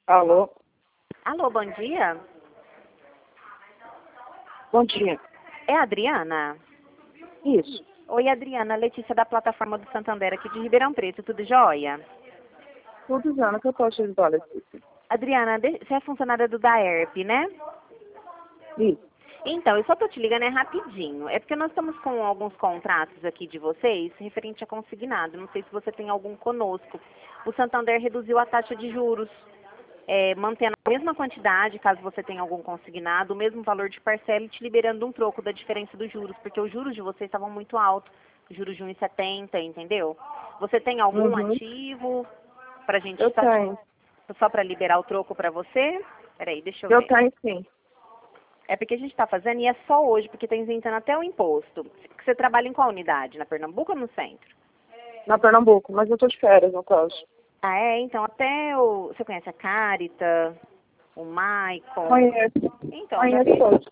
Alô? Alô, bom dia. Bom dia. É a Adriana? Isso. Oi, Adriana. Letícia da plataforma do Santander aqui de Ribeirão Preto. Tudo jóia? Tudo dizendo que eu posso ajudar, Letícia. Adriana, você é funcionária do DAERP, né? Isso. Então, eu só tô te ligando rapidinho. É porque nós estamos com alguns contratos aqui de vocês referente a consignado. Não sei se você tem algum conosco. O Santander reduziu a taxa de juros, mantendo a mesma quantidade, caso você tenha algum consignado, o mesmo valor de parcela e te liberando um troco da diferença dos juros, porque os juros de vocês estavam muito altos, juros de 1,70, entendeu? Você tem algum ativo pra gente Eu tenho. só para liberar o troco para você? Peraí, deixa eu Eu ver. tenho sim. É porque a gente está fazendo e é só hoje, porque está isentando até o imposto. Você trabalha em qual unidade? Na Pernambuco ou no centro? Na Pernambuco, mas eu tô de férias, no caso. Ah, é? Então até o... Você conhece a Carita, o Maicon? Conheço. Então, já Conheço vi... todos.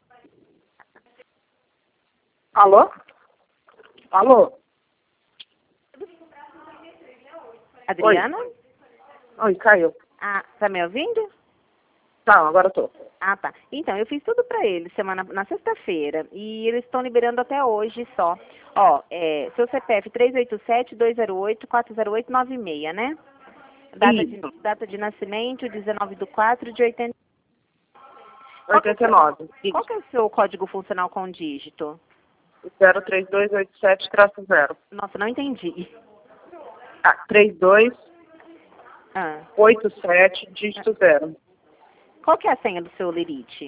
Alô? Alô? Adriana? Oi, caiu. Ah, tá me ouvindo? Tá, agora eu tô. Ah, tá. Então, eu fiz tudo para eles na sexta-feira e eles estão liberando até hoje só. Ó, seu CPF 387-208-40896, né? Isso. Data de nascimento, 19/4 de 80. 89. Qual que é o seu código funcional com dígito? 03287-0. Nossa, não entendi. Ah, 3287, Ah. dígito 0. Qual que é a senha do seu Lerite?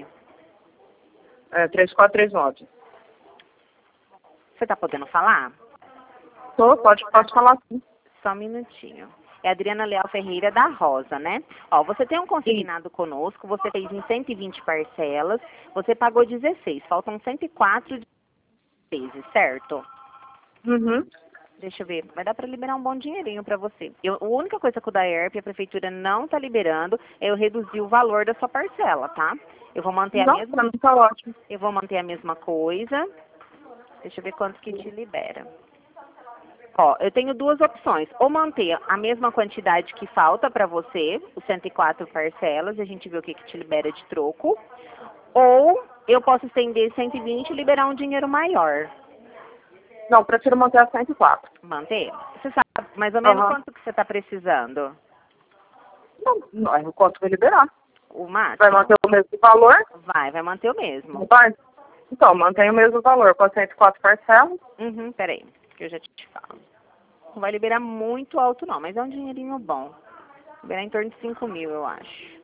3439. Você tá podendo falar? Posso falar sim. Só um minutinho. É Adriana Leal Ferreira da Rosa, né? Ó, você tem um consignado conosco, você fez em 120 parcelas, você pagou 16, faltam 104 vezes, certo? Uhum. Deixa eu ver, vai dar para liberar um bom dinheirinho para você. A única coisa que o DAERP, a prefeitura não está liberando, é eu reduzir o valor da sua parcela, tá? Eu vou manter a Não, mesma, pra mim tá ótimo. eu vou manter a mesma coisa. Deixa eu ver quanto que te libera. Ó, eu tenho duas opções. Ou manter a mesma quantidade que falta para você, os 104 parcelas, e a gente vê o que te libera de troco. Ou eu posso estender 120 e liberar um dinheiro maior. Não, prefiro manter a 104. Manter? Você sabe mais ou menos Aham. quanto que você está precisando? Não, é o quanto vai liberar. O máximo? Vai manter o mesmo valor? Vai manter o mesmo. Vai. Então, mantém o mesmo valor, com as 104 parcelas. Peraí, que eu já te falo. Não vai liberar muito alto não, mas é um dinheirinho bom. Liberar em torno de 5 mil, eu acho.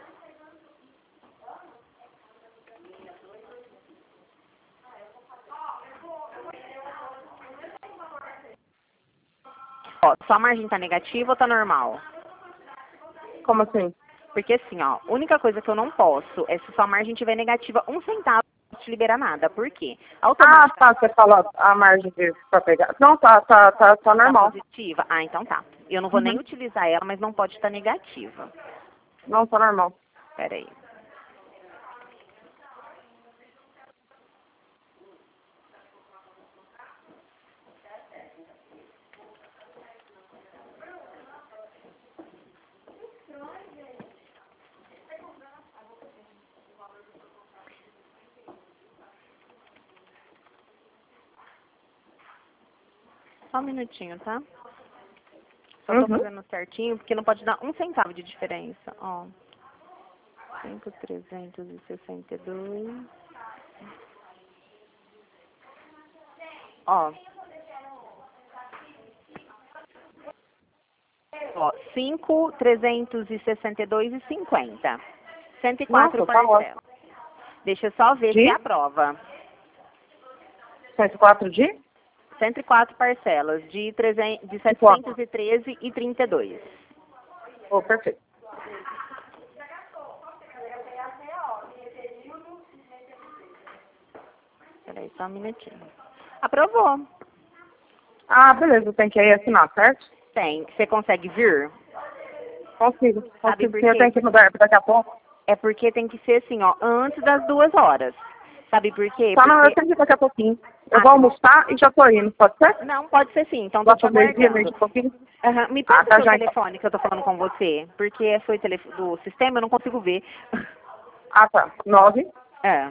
Ó, sua margem tá negativa ou tá normal? Como assim? Porque assim, ó, a única coisa que eu não posso é se sua margem tiver negativa 1 centavo, não te libera nada. Por quê? Ah, tá, você fala a margem pra pegar. Não, tá normal. Tá positiva? Ah, então tá. Eu não vou nem utilizar ela, mas não pode estar negativa. Não, tá normal. Peraí. Só um minutinho, tá? Só tô fazendo certinho, porque não pode dar 1 centavo de diferença. Ó. 5.362. Ó. Ó, 5.362,50. 104 Nossa, tá ótimo. parcelas. Deixa eu só ver se aprova. 104 de? 104 parcelas de 713,32. Oh, perfeito. Peraí, só um minutinho. Aprovou. Ah, beleza, tem que ir assinar, certo? Tem. Você consegue vir? Consigo. Sabe por Sim, eu quê? tenho que mudar daqui a pouco. É porque tem que ser assim, ó, antes das 2 horas. Sabe por quê? Tá, não, eu Porque... tenho que ir daqui a pouquinho. Eu Ah, vou almoçar e já tô indo, pode ser? não, pode ser sim, então tô Lá te pro meio-dia, meio aguardando. de pouquinho? Aham, me Ah, passa o tá seu já então. telefone que eu tô falando com você, porque foi o telefone do sistema, eu não consigo ver. Ah, tá. É,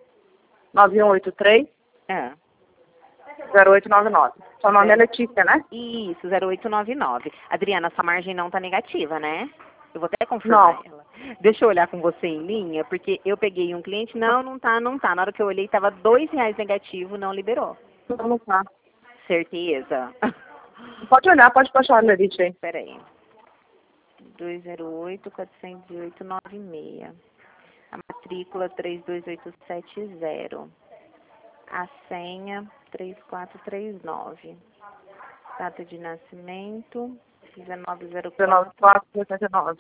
9183 é. 0899. Seu nome é Letícia, né? Isso, 0899. Adriana, sua margem não tá negativa, né? Eu vou até confirmar Não. ela. Deixa eu olhar com você em linha, porque eu peguei um cliente, não tá, não tá. Na hora que eu olhei, tava R$ 2 negativo, não liberou. Não tá. Certeza? Pode olhar, pode baixar a Lerite aí. Peraí. 208-408-96. A matrícula 32870. A senha 3439. Data de nascimento 1904. 19469.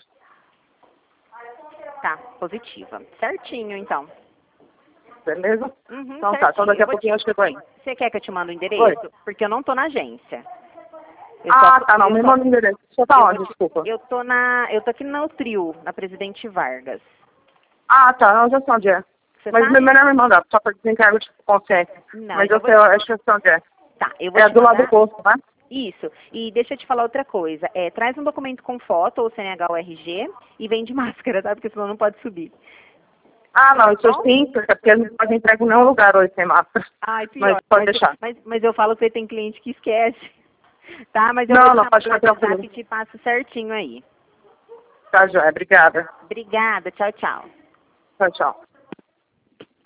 Tá, positiva. Certinho, então. Beleza? Uhum, Então tá, então daqui a certinho. pouquinho eu chego aí. Você quer que eu te mande o Oi. endereço? Porque eu não tô na agência. Ah, tá, não, me manda o endereço. Você tá onde, desculpa? Eu tô aqui no Trio, na Presidente Vargas. Ah, tá, não, já sei onde é. Você Mas tá? melhor me mandar, só para desencargo de consciência. Não, Mas então eu sei, eu acho que eu sei onde é. Tá, eu vou É te do lado mandar. do posto, né? Isso. E deixa eu te falar outra coisa. Traz um documento com foto, ou CNH ou RG, e vem de máscara, tá? Porque senão não pode subir. Ah, não, isso Bom? sim, porque eles não fazem entrega em nenhum lugar hoje sem máscara. Ai, pior. Mas pode deixar. Mas eu falo que tem cliente que esquece. Tá? Mas eu Não, vou te não, chamar pode no ficar WhatsApp tranquilo. e te passo certinho aí. Tá, Joé, obrigada. Obrigada. Tchau, tchau. Tchau, tchau.